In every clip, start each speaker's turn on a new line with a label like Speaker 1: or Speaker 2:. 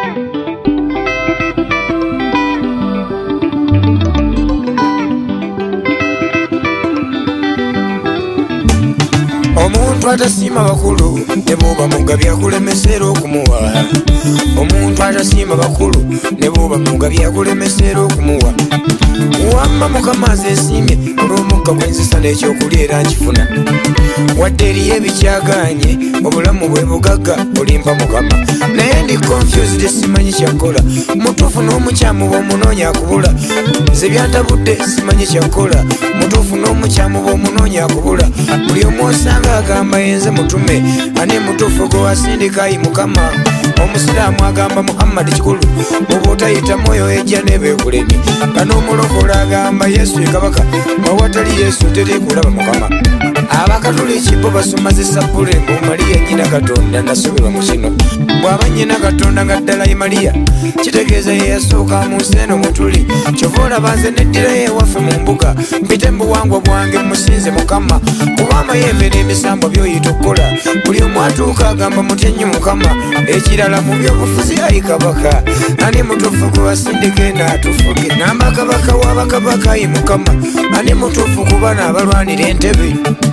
Speaker 1: Omuntu atasiima bakulu ne bw'oba mugabya akulemesera okumuwa. Omuntu atasiima bakulu ne bw'oba mugabya akulemesera okumuwa. Wamma Mukama nze nsiimye olw'omukka gwe nzisa n'ekyokulya era nkifuna. Wadde eriyo ebikyagaanye obulamu bwe bugagga olimpa Mukama. Naye ndi confused simanyi kyakola. Mutuufu n'omukyamu bw'omunoonya akubula. Nze byantabudde simanyi kyakola. Mutuufu n'omukyamu bw'omunoonya akubula. Buli omu osanga agamba yenze mutume. Ani mutuufu gwe wasindika ayi Mukama. Omusiraamu agamba Muhammad kikulu. Bw'oba otayita mwoyo ejja n'ebeekulemi. Kano omulokole agamba Yesu ye kabaka. Bw'awatali Yesu teri kulaba Mukama. Abakatoliki bo basoma z'esabbule mbu Mariya nnyina Katonda nasoberwa mu kino. Bw'aba nnyina Katonda nga ddala ye Mariya kitegeeza ye yasooka mu nsi eno mutuli. Kyova olaba nze neddirayo ewaffe mu mbuga mpite mu buwangwa bwange musinze Mukama. Kuba amayembe n'emisambo by'oyita okukola. Buli omu atuuka agamba mutya nnyo Mukama. Ekirala mu byobufuzi ayi kabaka. Ani mutuufu gwe wasindika eno atufuge. Namba kabaka w'abakabaka ayi Mukama. Ani mutuufu ku bano abalwanira entebe.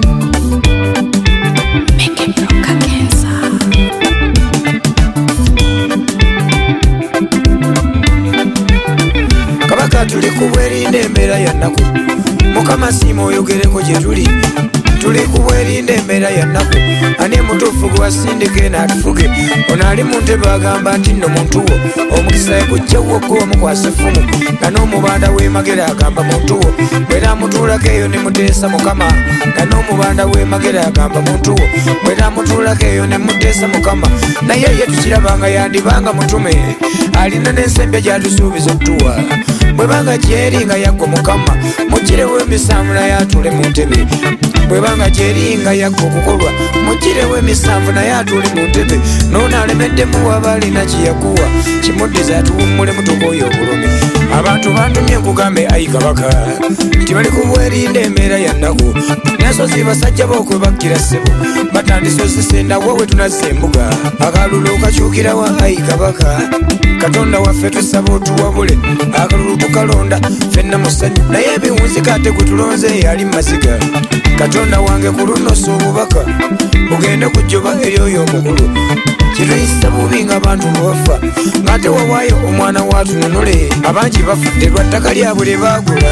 Speaker 1: Kabaka tuli ku bwerinde embeera ya nnaku. Mukama siima oyogereko gye tuli. Tuli ku bwerinde embeera ya nnaku. Ani mutuufu gwe wasindika eno atufuge. Ono ali mu ntebe agamba nti nno muntu wo omukisa gujjawo gwe wamukwasa effumu. Nga n'omubanda w'emagera agamba muntu wo bwera amutuulako eyo ne muteesa Mukama. Nga n'omubanda w'emagera agamba muntu wo bwera amutuulako eyo ne muteesa Mukama. Naye ye tukirabanga yandibanga mutume alina n'ensembya gy'atusuubiza okutuwa. Bwebanga gyeri nga yagwa Mukama mugirewo emisanvu naye atuule mu ntebe. Bwebanga gyeri nga yagwa okukolwa mugirewo emisanvu naye atuule mu ntebe. N'ono alemeddemu waba alina kiyakuwa kimuddiza atuwummule mutuka oyo obulumi. Abantu bantumye nkugambe ayi kabaka nti bali ku bwerinde embeera ya nnaku. Nasozi basajja b'okwebakkira ssebo batandise osisenda wowe tunazza embuga. Akalulu okakyukirawa ayi kabaka. Katonda waffe tusaba otuwabule. Akalulu tukalonda ffenna musanyu. Naye ebiwunzika ate gwe tulonze yali maziga. Katonda wange ku luno si obubaka bugende kujjoba eri oyo omukulu. Kirayisa bubi ng'abantu bafa ng'ate wawaayo omwana waatununule. Abangi bafudde lwa ttaka lyabwe lye baagula.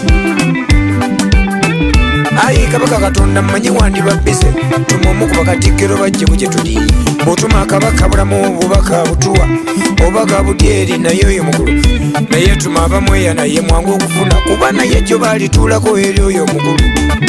Speaker 1: Ayi kabaka Katonda mmanyi wandibabbize. Tuma omu ku bakatikkiro bajje ku gye tuli. Bw'otuma akabaka bulamu obubaka butuwa obaga budyeri naye oyo mukulu. Naye tuma abamweya naye mwangu okufuna kuba naye gyo baalituulako eri oyo omukulu.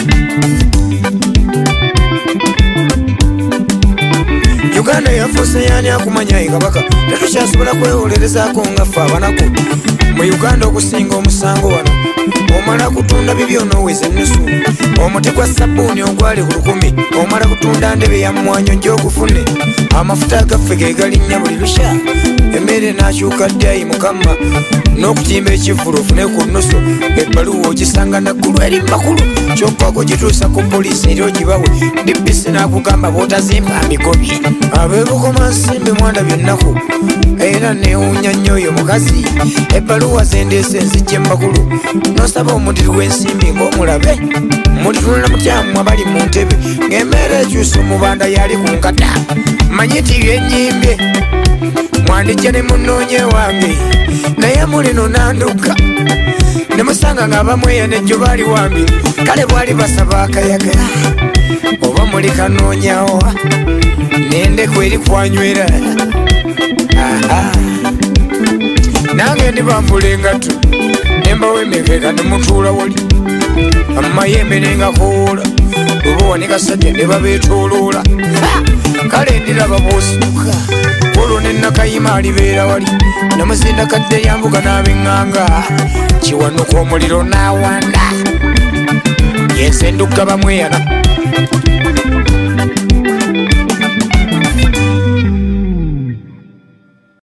Speaker 1: Uganda yafuuse yaani akumanya ayi kabaka. Tetukyasobola kwewolerezaako nga ffe abanako. Mu Uganda okusinga omusango wano omala kutunda bibyo n'oweza ennusu. Omuti gwa sabbuuni ogwali ku 10 omala kutunda ndebe ya mmwanyo gy'ogufune. Amafuta agaffe ge galinnya buli lusha. Emmere n'akyuka ddi ayi Mukama. N'okuyimba ekivvulu ofune ku nnusu. Ebbaluwa ogisanga naggulu eri makulu. Kyokka okugituusa ku poliisi eri ogibawe. DPC n'akugamba bw'otazimba migobye. Ab'ebukoma nsimbi mwandabye ennaku era neewuunya nnyo oyo mukazi. Ebbaluwa zendeese nzijje makulu. N'osaba omudiri w'ensimbi ng'omulabe. Mulitunula mutyamu abali mu ntebe ng'emmeera ekyusa omubanda yali ku nkata. Manyiti byenyimbye mwandijja ne munoonye wange naye mulino nanduka ne musanga ng'abamweya nejjo baali wambi. Kale bwali basaba akayaga oba muli kanoonyawo n'endeku eri kwanywera. Nange ndibambula engatto nembawo emekeka ne mutuula wali amayembe nengakoola oba wanika sajja ne babeetooloola. Kale ndiraba bw'osituka olwo ne Nakayima alibeera wali namuzinda kadde lya mbuga n'ab'eŋŋanga kiwanuka omuliro n'awanda yense ndugga bamweyana.